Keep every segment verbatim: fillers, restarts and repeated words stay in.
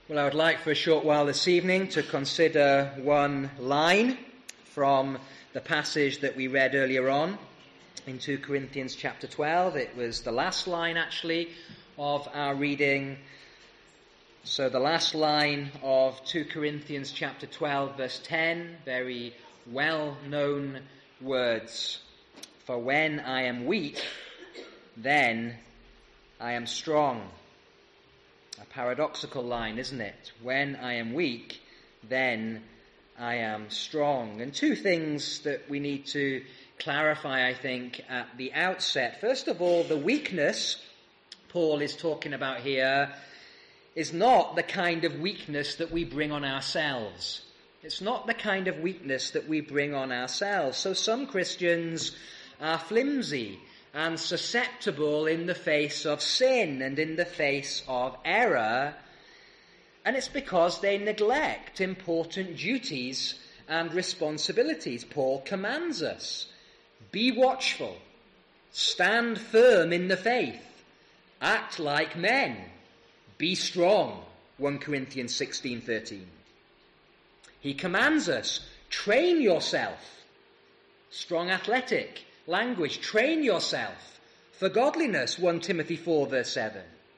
Well, I would like for a short while this evening to consider one line from the passage that we read earlier on in Second Corinthians chapter twelve. It was the last line, actually, of our reading. So the last line of Second Corinthians chapter twelve, verse ten, very well-known words. For when I am weak, then I am strong. A paradoxical line, isn't it? When I am weak, then I am strong. And two things that we need to clarify, I think, at the outset. First of all, the weakness Paul is talking about here is not the kind of weakness that we bring on ourselves. It's not the kind of weakness that we bring on ourselves. So some Christians are flimsy and susceptible in the face of sin and in the face of error, and it's because they neglect important duties and responsibilities. Paul commands us, be watchful, stand firm in the faith, act like men, be strong, First Corinthians sixteen thirteen. He commands us, train yourself, strong athletic language, train yourself for godliness, First Timothy four verse seven.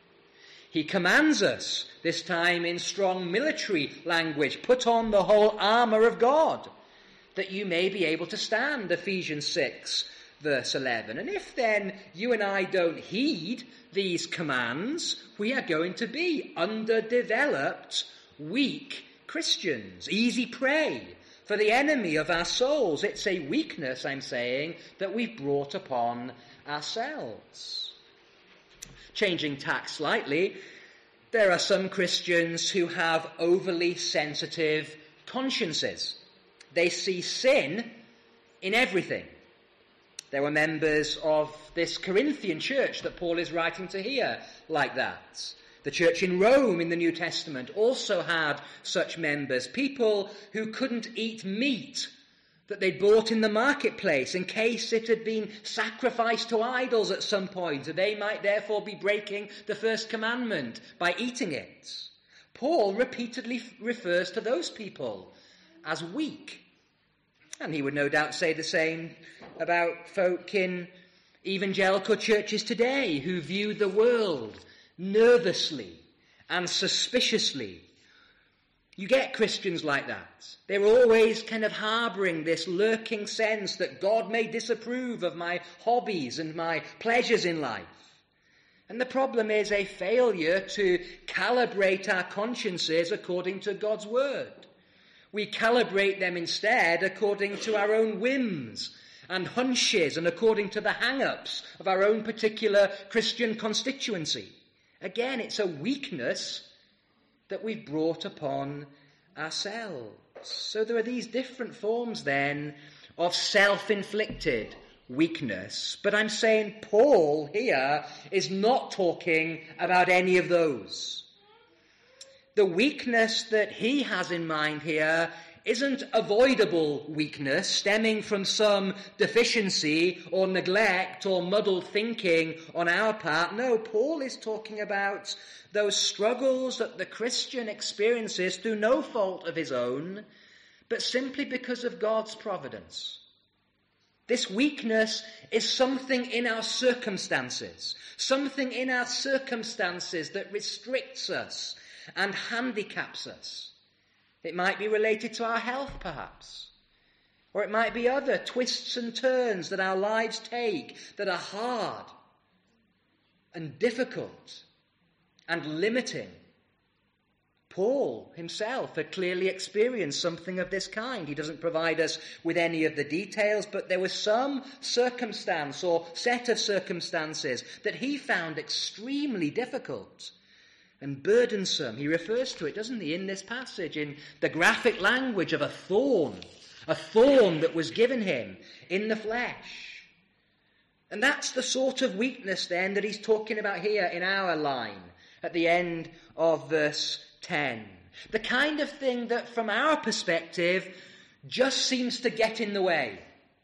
He commands us, this time in strong military language, put on the whole armour of God, that you may be able to stand, Ephesians six verse eleven. And if then you and I don't heed these commands, we are going to be underdeveloped, weak Christians, easy prey for the enemy of our souls. It's a weakness, I'm saying, that we've brought upon ourselves. Changing tack slightly, there are some Christians who have overly sensitive consciences. They see sin in everything. There were members of this Corinthian church that Paul is writing to here like that. The church in Rome in the New Testament also had such members, people who couldn't eat meat that they'd bought in the marketplace in case it had been sacrificed to idols at some point. They might therefore be breaking the first commandment by eating it. Paul repeatedly refers to those people as weak. And he would no doubt say the same about folk in evangelical churches today who view the world nervously and suspiciously. You get Christians like that. They're always kind of harbouring this lurking sense that God may disapprove of my hobbies and my pleasures in life. And the problem is a failure to calibrate our consciences according to God's word. We calibrate them instead according to our own whims and hunches and according to the hang-ups of our own particular Christian constituency. Again, it's a weakness that we've brought upon ourselves. So there are these different forms then of self-inflicted weakness. But I'm saying Paul here is not talking about any of those. The weakness that he has in mind here isn't avoidable weakness stemming from some deficiency or neglect or muddled thinking on our part. No, Paul is talking about those struggles that the Christian experiences through no fault of his own, but simply because of God's providence. This weakness is something in our circumstances, something in our circumstances that restricts us and handicaps us. It might be related to our health, perhaps. Or it might be other twists and turns that our lives take that are hard and difficult and limiting. Paul himself had clearly experienced something of this kind. He doesn't provide us with any of the details, but there was some circumstance or set of circumstances that he found extremely difficult and burdensome. He refers to it, doesn't he, in this passage, in the graphic language of a thorn, a thorn that was given him in the flesh. And that's the sort of weakness then that he's talking about here in our line at the end of verse ten. The kind of thing that from our perspective just seems to get in the way.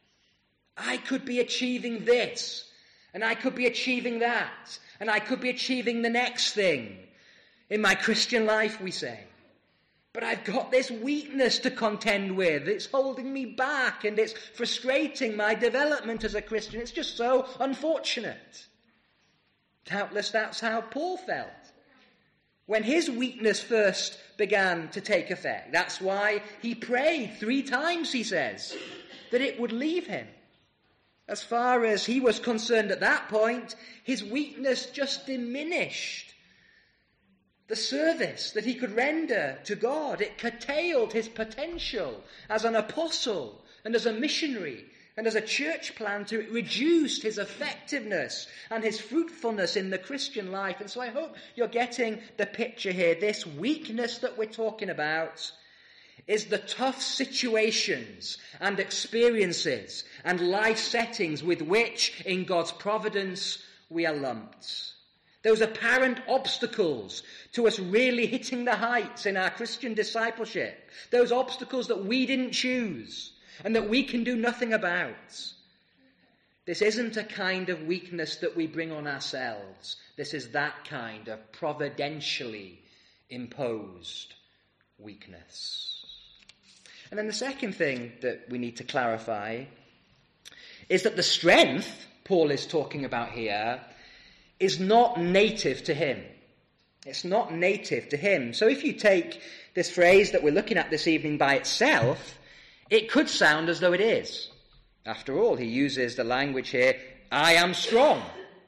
I could be achieving this, and I could be achieving that, and I could be achieving the next thing. in my Christian life, we say. But I've got this weakness to contend with. It's holding me back and it's frustrating my development as a Christian. It's just so unfortunate. Doubtless that's how Paul felt when his weakness first began to take effect. That's why he prayed three times, he says, that it would leave him. As far as he was concerned at that point, his weakness just diminished the service that he could render to God. It curtailed his potential as an apostle and as a missionary and as a church planter. It reduced his effectiveness and his fruitfulness in the Christian life. And so I hope you're getting the picture here. This weakness that we're talking about is the tough situations and experiences and life settings with which, in God's providence, we are lumped. Those apparent obstacles to us really hitting the heights in our Christian discipleship. Those obstacles that we didn't choose and that we can do nothing about. This isn't a kind of weakness that we bring on ourselves. This is that kind of providentially imposed weakness. And then the second thing that we need to clarify is that the strength Paul is talking about here is not native to him. It's not native to him. So if you take this phrase that we're looking at this evening by itself, it could sound as though it is. After all, he uses the language here, I am strong.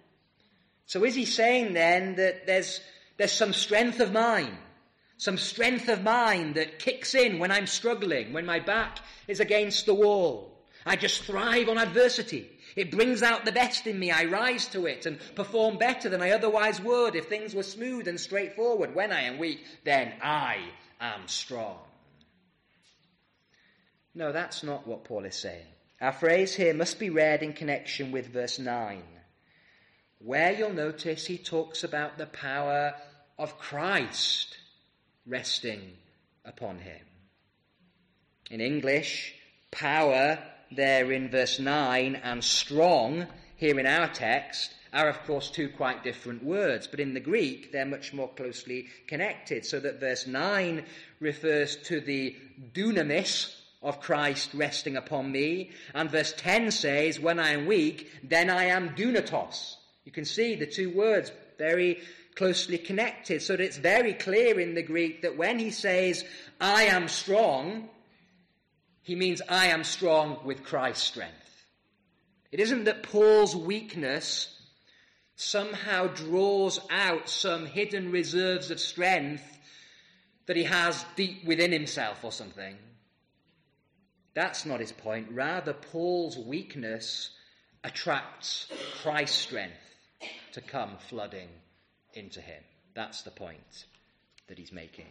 So is he saying then that there's, there's some strength of mine, some strength of mind that kicks in when I'm struggling, when my back is against the wall? I just thrive on adversity. It brings out the best in me. I rise to it and perform better than I otherwise would if things were smooth and straightforward. When I am weak, then I am strong. No, that's not what Paul is saying. Our phrase here must be read in connection with verse nine, where you'll notice he talks about the power of Christ resting upon him. In English, power there in verse nine and strong here in our text are of course two quite different words, but in the Greek they're much more closely connected, so that verse nine refers to the dunamis of Christ resting upon me, and verse ten says, when I am weak, then I am dunatos. You can see the two words very closely connected, so that it's very clear in the Greek that when he says, I am strong, he means I am strong with Christ's strength. It isn't that Paul's weakness somehow draws out some hidden reserves of strength that he has deep within himself or something. That's not his point. Rather, Paul's weakness attracts Christ's strength to come flooding into him. That's the point that he's making.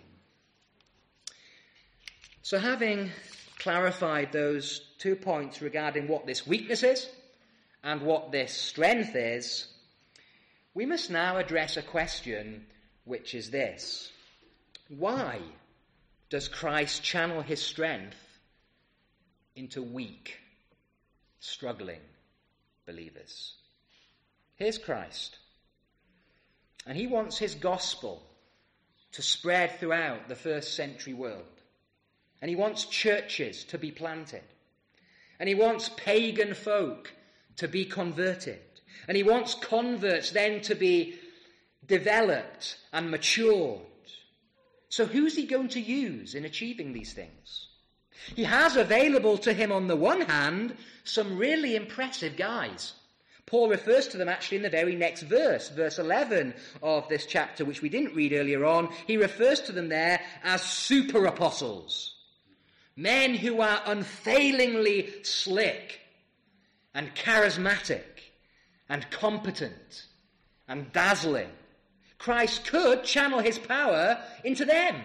So having clarified those two points regarding what this weakness is and what this strength is, we must now address a question, which is this: why does Christ channel his strength into weak, struggling believers? Here's Christ, and he wants his gospel to spread throughout the first century world. And he wants churches to be planted. And he wants pagan folk to be converted. And he wants converts then to be developed and matured. So who's he going to use in achieving these things? He has available to him on the one hand some really impressive guys. Paul refers to them actually in the very next verse, verse eleven of this chapter, which we didn't read earlier on. He refers to them there as super apostles. Men who are unfailingly slick and charismatic and competent and dazzling. Christ could channel his power into them.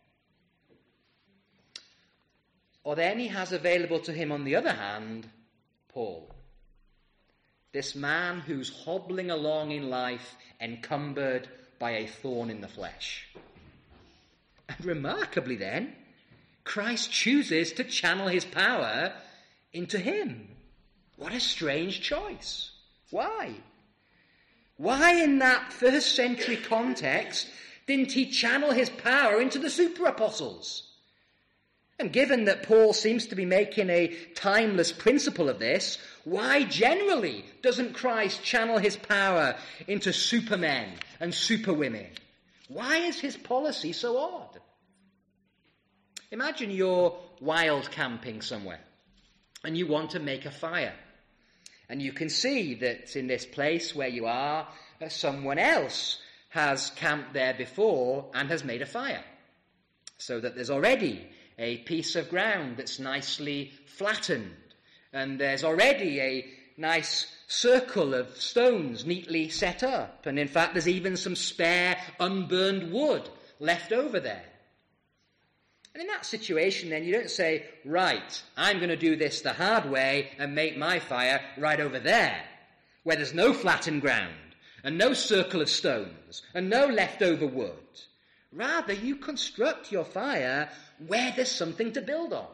Or then he has available to him, on the other hand, Paul. This man who's hobbling along in life encumbered by a thorn in the flesh. And remarkably then, Christ chooses to channel his power into him. What a strange choice. Why? Why in that first century context Didn't he channel his power into the super apostles? And given that Paul seems to be making a timeless principle of this, why generally doesn't Christ channel his power into supermen and superwomen? Why is his policy so odd? Imagine you're wild camping somewhere and you want to make a fire. And you can see that in this place where you are, uh, someone else has camped there before and has made a fire. So that there's already a piece of ground that's nicely flattened. And there's already a nice circle of stones neatly set up. And in fact, there's even some spare unburned wood left over there. And in that situation, then, you don't say, right, I'm going to do this the hard way and make my fire right over there, where there's no flattened ground and no circle of stones and no leftover wood. Rather, you construct your fire where there's something to build on.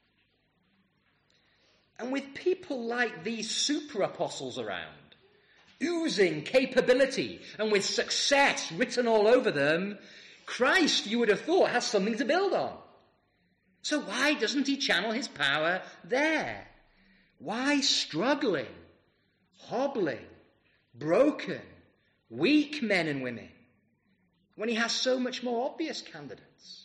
And with people like these super apostles around, oozing capability and with success written all over them, Christ, you would have thought, has something to build on. So why doesn't he channel his power there? Why struggling, hobbling, broken, weak men and women, when he has so much more obvious candidates?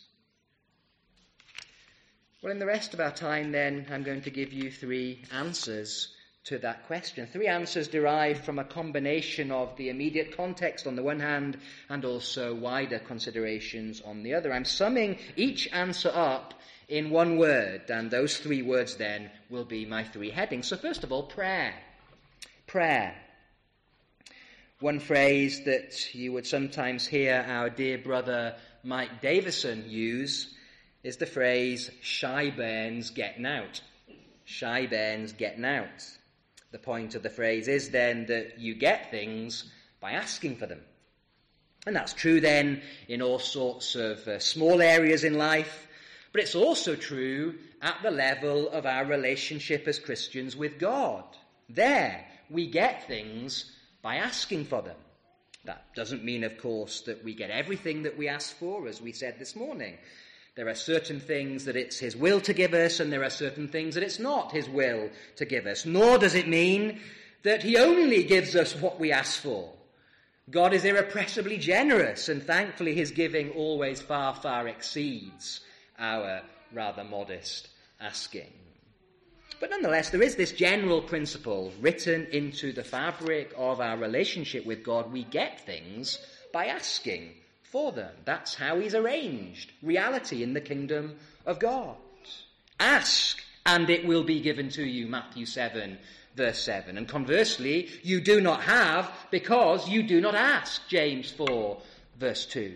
Well, in the rest of our time, then, I'm going to give you three answers to that question. Three answers derived from a combination of the immediate context on the one hand and also wider considerations on the other. I'm summing each answer up in one word, and those three words then will be my three headings. So first of all, prayer. Prayer. One phrase that you would sometimes hear our dear brother Mike Davison use is the phrase, shy bairns getting out. Shy bairns getting out. The point of the phrase is then that you get things by asking for them. And that's true then in all sorts of uh, small areas in life, but it's also true at the level of our relationship as Christians with God. There, we get things by asking for them. That doesn't mean, of course, that we get everything that we ask for, as we said this morning. There are certain things that it's his will to give us, and there are certain things that it's not his will to give us. Nor does it mean that he only gives us what we ask for. God is irrepressibly generous, and thankfully his giving always far, far exceeds our rather modest asking. But nonetheless, there is this general principle written into the fabric of our relationship with God. We get things by asking for them. That's how he's arranged reality in the kingdom of God. Ask, and it will be given to you, Matthew seven, verse seven. And conversely, you do not have because you do not ask, James four, verse two.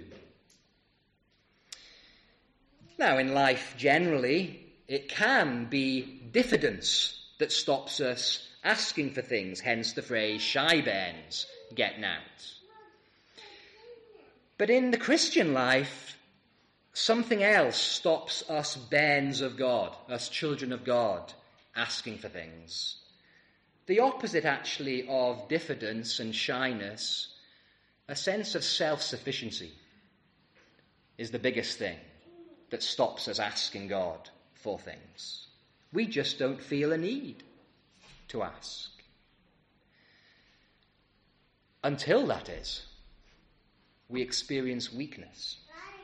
Now, in life generally, it can be diffidence that stops us asking for things, hence the phrase, shy bairns getting out. But in the Christian life, something else stops us bairns of God, us children of God, asking for things. The opposite, actually, of diffidence and shyness, a sense of self-sufficiency, is the biggest thing that stops us asking God for things. We just don't feel a need to ask. Until, that is, we experience weakness.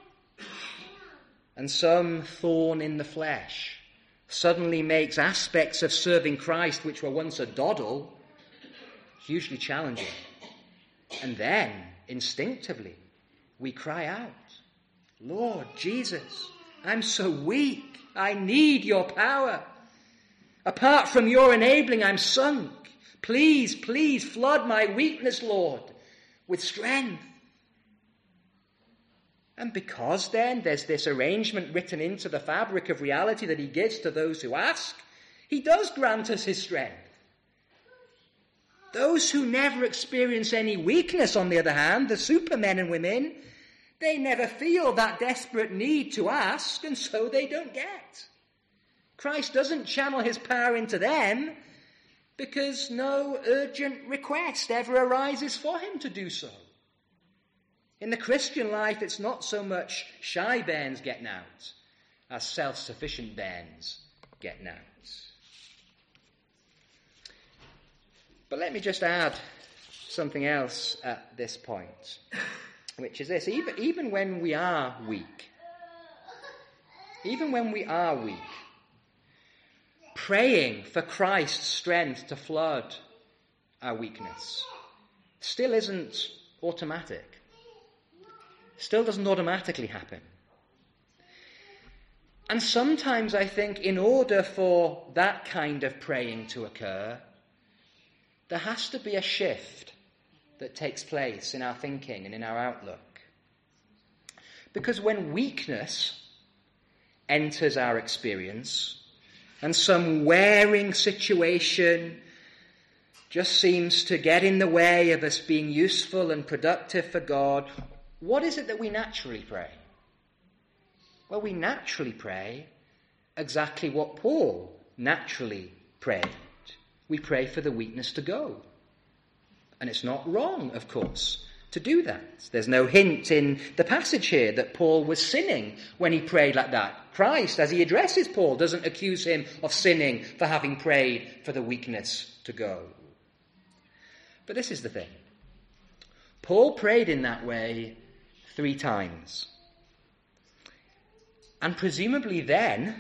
And some thorn in the flesh suddenly makes aspects of serving Christ, which were once a doddle, hugely challenging. And then, instinctively, we cry out, Lord Jesus, I'm so weak. I need your power. Apart from your enabling, I'm sunk. Please, please flood my weakness, Lord, with strength. And because then there's this arrangement written into the fabric of reality that he gives to those who ask, he does grant us his strength. Those who never experience any weakness, on the other hand, the supermen and women, they never feel that desperate need to ask, and so they don't get. Christ doesn't channel his power into them because no urgent request ever arises for him to do so. In the Christian life, it's not so much shy bairns getting out as self-sufficient bairns getting out. But let me just add something else at this point, which is this. Even, even when we are weak, even when we are weak, praying for Christ's strength to flood our weakness still isn't automatic. Still doesn't automatically happen. And sometimes I think in order for that kind of praying to occur, there has to be a shift that takes place in our thinking and in our outlook. Because when weakness enters our experience and some wearing situation just seems to get in the way of us being useful and productive for God, what is it that we naturally pray? Well, we naturally pray exactly what Paul naturally prayed. We pray for the weakness to go. And it's not wrong, of course, to do that. There's no hint in the passage here that Paul was sinning when he prayed like that. Christ, as he addresses Paul, doesn't accuse him of sinning for having prayed for the weakness to go. But this is the thing. Paul prayed in that way three times. And presumably then,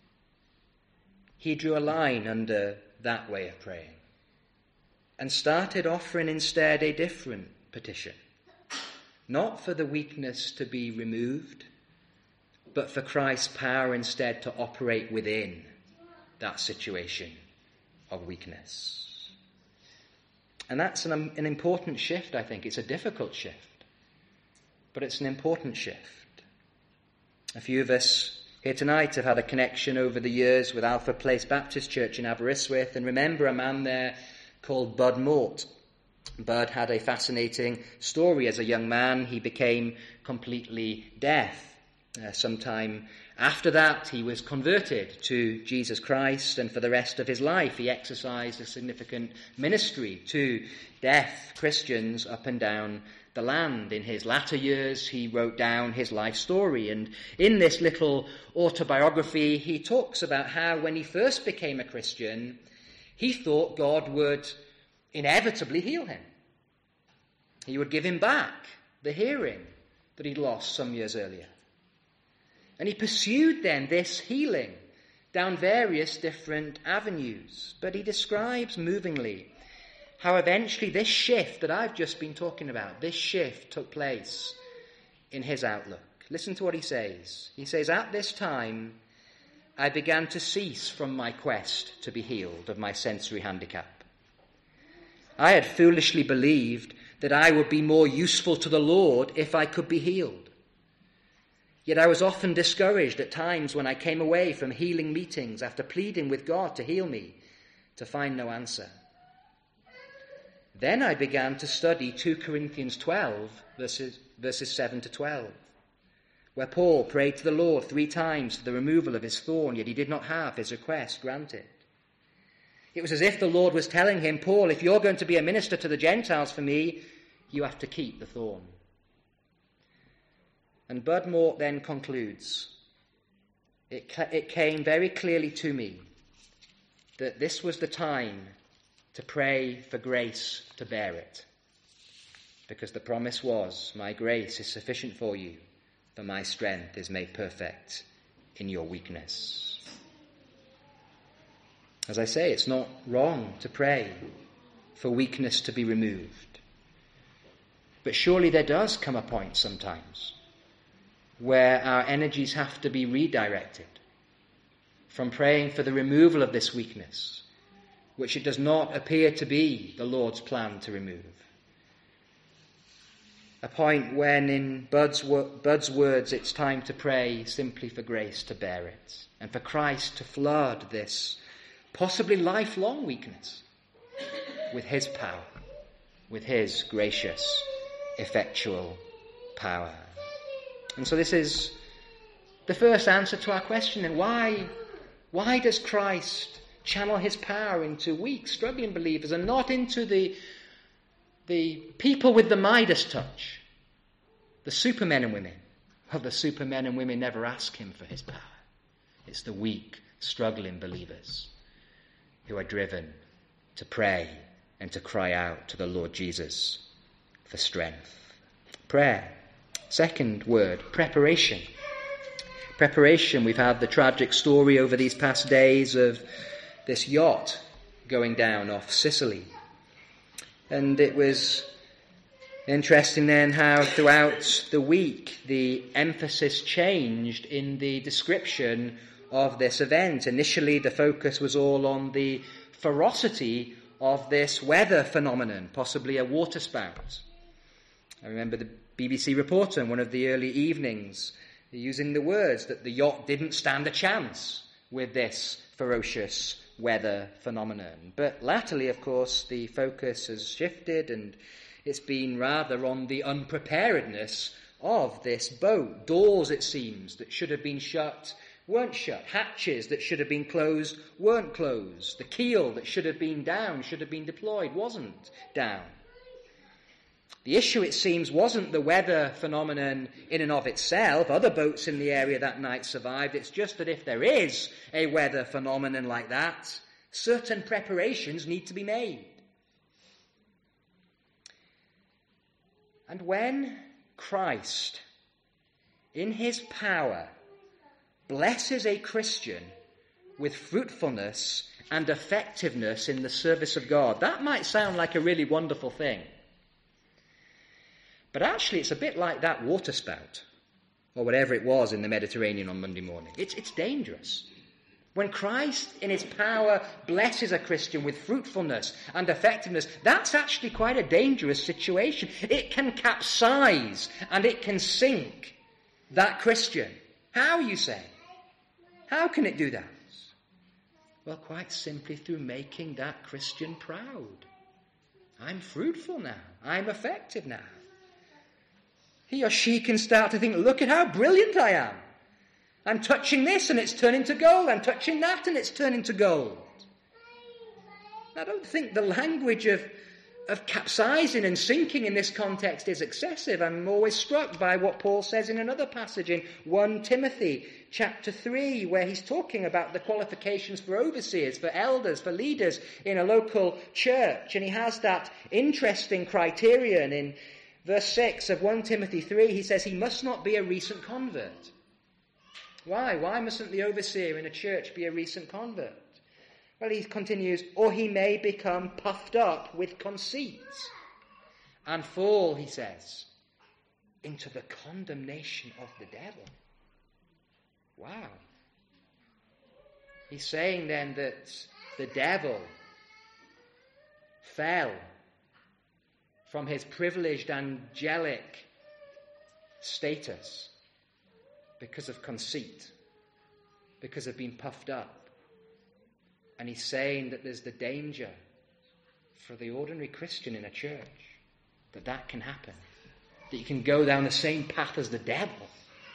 he drew a line under that way of praying and started offering instead a different petition. Not for the weakness to be removed, but for Christ's power instead to operate within that situation of weakness. And that's an, an important shift, I think. It's a difficult shift, but it's an important shift. A few of us here tonight have had a connection over the years with Alpha Place Baptist Church in Aberystwyth and remember a man there called Bud Mort. Bud had a fascinating story. As a young man, he became completely deaf. Uh, sometime after that, he was converted to Jesus Christ, and for the rest of his life, he exercised a significant ministry to deaf Christians up and down the land. In his latter years, he wrote down his life story, and in this little autobiography, he talks about how when he first became a Christian, he thought God would inevitably heal him. He would give him back the hearing that he'd lost some years earlier. And he pursued then this healing down various different avenues. But he describes movingly how eventually this shift that I've just been talking about, this shift took place in his outlook. Listen to what he says. He says, "At this time, I began to cease from my quest to be healed of my sensory handicap. I had foolishly believed that I would be more useful to the Lord if I could be healed. Yet I was often discouraged at times when I came away from healing meetings after pleading with God to heal me, to find no answer. Then I began to study Second Corinthians twelve, verses, verses seven to twelve, where Paul prayed to the Lord three times for the removal of his thorn, yet he did not have his request granted. It was as if the Lord was telling him, Paul, if you're going to be a minister to the Gentiles for me, you have to keep the thorn. And Bud Mort then concludes, it, it came very clearly to me that this was the time to pray for grace to bear it. Because the promise was, my grace is sufficient for you, for my strength is made perfect in your weakness. As I say, it's not wrong to pray for weakness to be removed. But surely there does come a point sometimes where our energies have to be redirected from praying for the removal of this weakness, which it does not appear to be the Lord's plan to remove. A point when, in Bud's, Bud's words, it's time to pray simply for grace to bear it, and for Christ to flood this possibly lifelong weakness with his power, with his gracious, effectual power. And so this is the first answer to our question. And why, why does Christ channel his power into weak, struggling believers and not into the, the people with the Midas touch The supermen and women. Well, the supermen and women never ask him for his power. It's the weak, struggling believers who are driven to pray and to cry out to the Lord Jesus for strength. Prayer. Second word, preparation. Preparation. We've had the tragic story over these past days of this yacht going down off Sicily. And it was interesting then how throughout the week the emphasis changed in the description of this event. Initially the focus was all on the ferocity of this weather phenomenon, possibly a waterspout. I remember the B B C reporter in one of the early evenings using the words that the yacht didn't stand a chance with this ferocious weather phenomenon. But latterly, of course, the focus has shifted and it's been rather on the unpreparedness of this boat. Doors, it seems, that should have been shut weren't shut. Hatches that should have been closed weren't closed. The keel that should have been down, should have been deployed, wasn't down. The issue, it seems, wasn't the weather phenomenon in and of itself. Other boats in the area that night survived. It's just that if there is a weather phenomenon like that, certain preparations need to be made. And when Christ, in his power, blesses a Christian with fruitfulness and effectiveness in the service of God, that might sound like a really wonderful thing. But actually, it's a bit like that waterspout, or whatever it was in the Mediterranean on Monday morning. It's, it's dangerous. When Christ, in his power, blesses a Christian with fruitfulness and effectiveness, that's actually quite a dangerous situation. It can capsize and it can sink that Christian. How, you say? How can it do that? Well, quite simply through making that Christian proud. I'm fruitful now. I'm effective now. He or she can start to think, look at how brilliant I am. I'm touching this and it's turning to gold. I'm touching that and it's turning to gold. I don't think the language of, of capsizing and sinking in this context is excessive. I'm always struck by what Paul says in another passage in First Timothy chapter three, where he's talking about the qualifications for overseers, for elders, for leaders in a local church. And he has that interesting criterion in verse six of First Timothy three. He says he must not be a recent convert. Why? Why mustn't the overseer in a church be a recent convert? Well, he continues, or he may become puffed up with conceit and fall, he says, into the condemnation of the devil. Wow. He's saying then that the devil fell from his privileged angelic status because of conceit, because of being puffed up. And he's saying that there's the danger for the ordinary Christian in a church that that can happen, that you can go down the same path as the devil.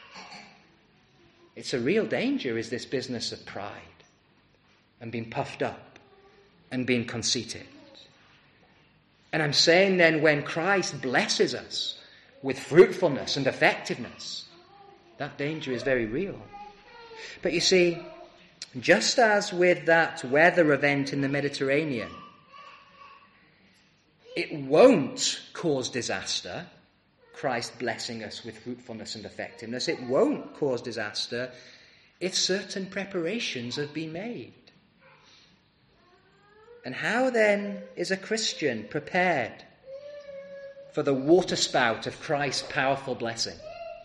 It's a real danger, is this business of pride and being puffed up and being conceited. And I'm saying then, when Christ blesses us with fruitfulness and effectiveness, that danger is very real. But you see, just as with that weather event in the Mediterranean, it won't cause disaster, Christ blessing us with fruitfulness and effectiveness. It won't cause disaster if certain preparations have been made. And how then is a Christian prepared for the waterspout of Christ's powerful blessing?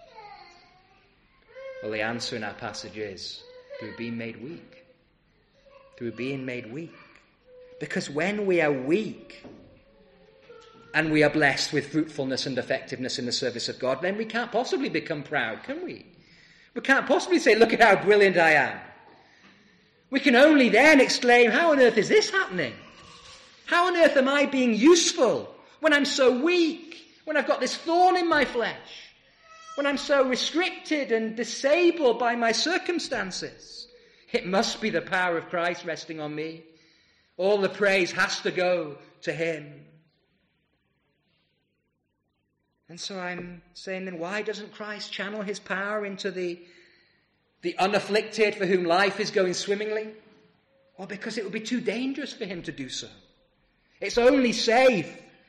Well, the answer in our passage is through being made weak. Through being made weak. Because when we are weak and we are blessed with fruitfulness and effectiveness in the service of God, then we can't possibly become proud, can we? We can't possibly say, look at how brilliant I am. We can only then exclaim, how on earth is this happening? How on earth am I being useful when I'm so weak, when I've got this thorn in my flesh? When I'm so restricted and disabled by my circumstances? It must be the power of Christ resting on me. All the praise has to go to him. And so I'm saying then, why doesn't Christ channel his power into the, the unafflicted for whom life is going swimmingly? Well, because it would be too dangerous for him to do so. It's only safe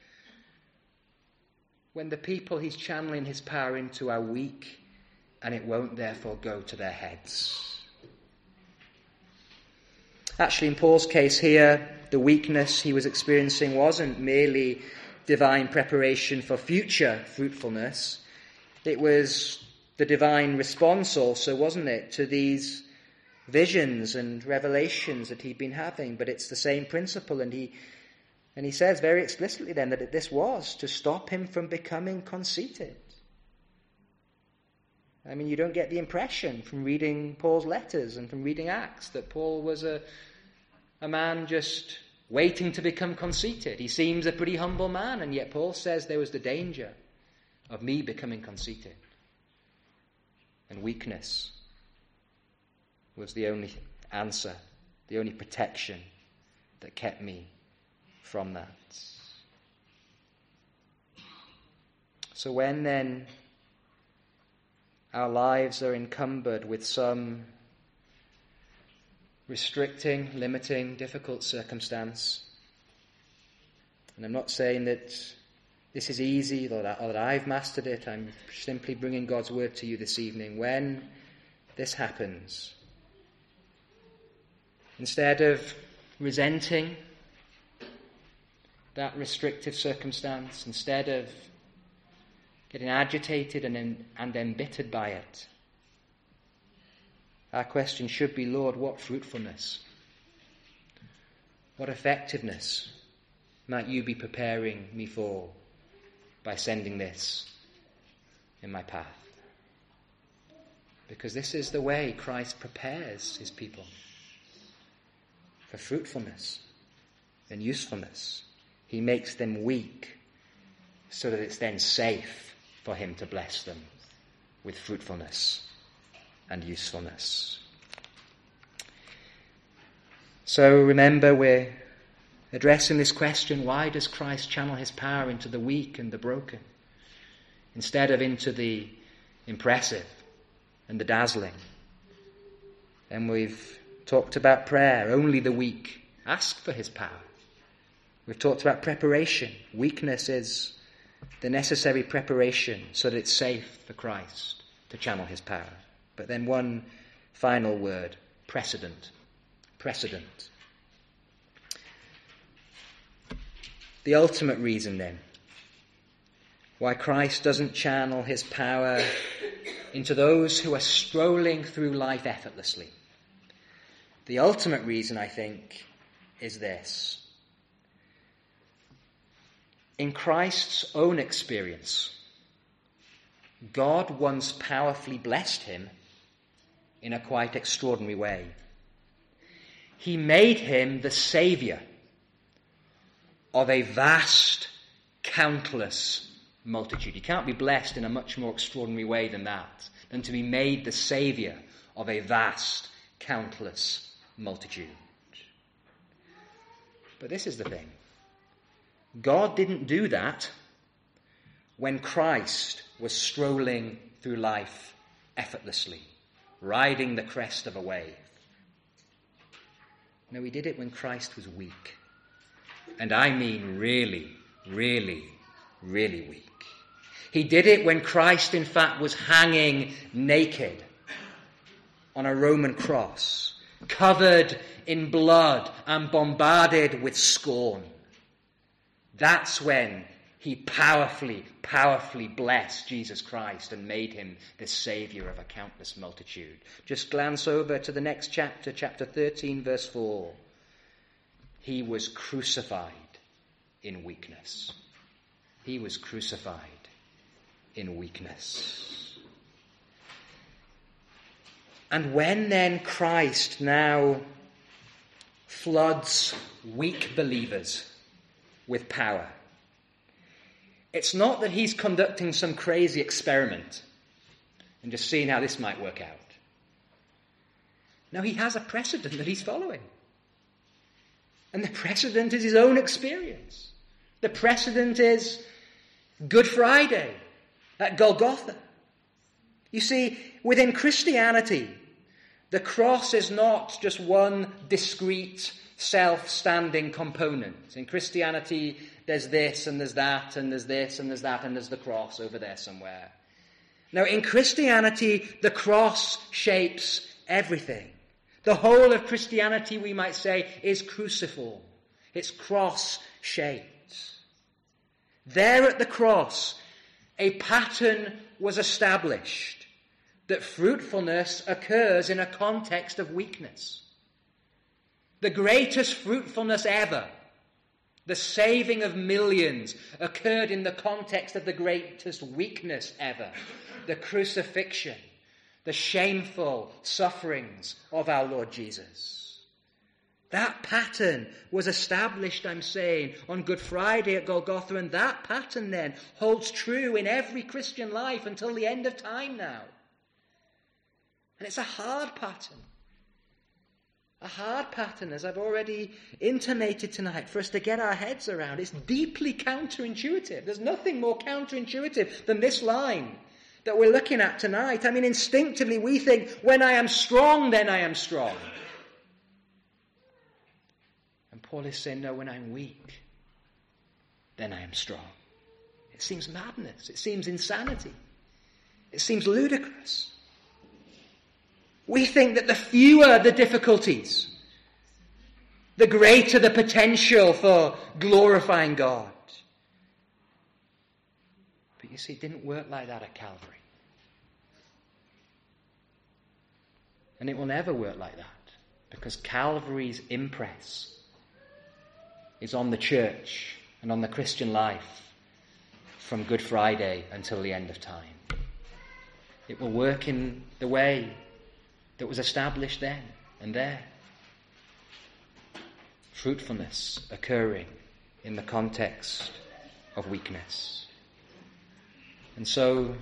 when the people he's channeling his power into are weak, and it won't therefore go to their heads. Actually, in Paul's case here, the weakness he was experiencing wasn't merely divine preparation for future fruitfulness. It was the divine response also, wasn't it, to these visions and revelations that he'd been having. But it's the same principle, and he and he says very explicitly then that this was to stop him from becoming conceited. I mean, you don't get the impression from reading Paul's letters and from reading Acts that Paul was a, a man just waiting to become conceited. He seems a pretty humble man, and yet Paul says there was the danger of me becoming conceited. And weakness was the only answer, the only protection that kept me from that. So when then our lives are encumbered with some restricting, limiting, difficult circumstance, and I'm not saying that this is easy or that, or that I've mastered it, I'm simply bringing God's word to you this evening. When this happens, instead of resenting that restrictive circumstance, instead of getting agitated and, and embittered by it, our question should be, Lord, what fruitfulness, what effectiveness might you be preparing me for by sending this in my path? Because this is the way Christ prepares his people for fruitfulness and usefulness. He makes them weak so that it's then safe for him to bless them with fruitfulness and usefulness. So remember, we're addressing this question, why does Christ channel his power into the weak and the broken instead of into the impressive and the dazzling? And we've talked about prayer. Only the weak ask for his power. We've talked about preparation. Weakness is the necessary preparation so that it's safe for Christ to channel his power. But then one final word, precedent. Precedent. The ultimate reason then why Christ doesn't channel his power into those who are strolling through life effortlessly. The ultimate reason, I think, is this. In Christ's own experience, God once powerfully blessed him in a quite extraordinary way. He made him the saviour of a vast, countless multitude. You can't be blessed in a much more extraordinary way than that, than to be made the saviour of a vast, countless multitude. But this is the thing. God didn't do that when Christ was strolling through life effortlessly, riding the crest of a wave. No, he did it when Christ was weak. And I mean really, really, really weak. He did it when Christ, in fact, was hanging naked on a Roman cross, covered in blood and bombarded with scorn. That's when he powerfully, powerfully blessed Jesus Christ and made him the saviour of a countless multitude. Just glance over to the next chapter, chapter thirteen, verse four. He was crucified in weakness. He was crucified in weakness. And when then Christ now floods weak believers with power, it's not that he's conducting some crazy experiment and just seeing how this might work out. No, he has a precedent that he's following. And the precedent is his own experience. The precedent is Good Friday, at Golgotha. You see, within Christianity, the cross is not just one discrete, self-standing component. In Christianity, there's this and there's that and there's this and there's that and there's the cross over there somewhere. Now, in Christianity, the cross shapes everything. The whole of Christianity, we might say, is cruciform. It's cross-shaped. There at the cross, a pattern was established that fruitfulness occurs in a context of weakness. The greatest fruitfulness ever, the saving of millions, occurred in the context of the greatest weakness ever, the crucifixion, the shameful sufferings of our Lord Jesus. That pattern was established, I'm saying, on Good Friday at Golgotha, and that pattern then holds true in every Christian life until the end of time now. And it's a hard pattern. A hard pattern, as I've already intimated tonight, for us to get our heads around. It's deeply counterintuitive. There's nothing more counterintuitive than this line that we're looking at tonight. I mean, instinctively we think, when I am strong, then I am strong. And Paul is saying, no, when I'm weak, then I am strong. It seems madness. It seems insanity. It seems ludicrous. We think that the fewer the difficulties, the greater the potential for glorifying God. But you see, it didn't work like that at Calvary. And it will never work like that, because Calvary's impress is on the church and on the Christian life from Good Friday until the end of time. It will work in the way that was established then and there. Fruitfulness occurring in the context of weakness. And so,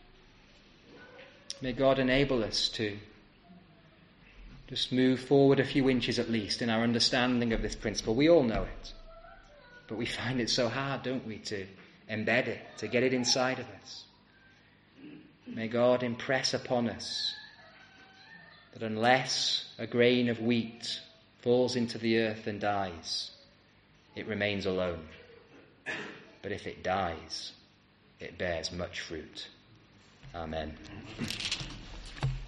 may God enable us to just move forward a few inches at least in our understanding of this principle. We all know it, but we find it so hard, don't we, to embed it, to get it inside of us. May God impress upon us that unless a grain of wheat falls into the earth and dies, it remains alone. But if it dies, it bears much fruit. Amen.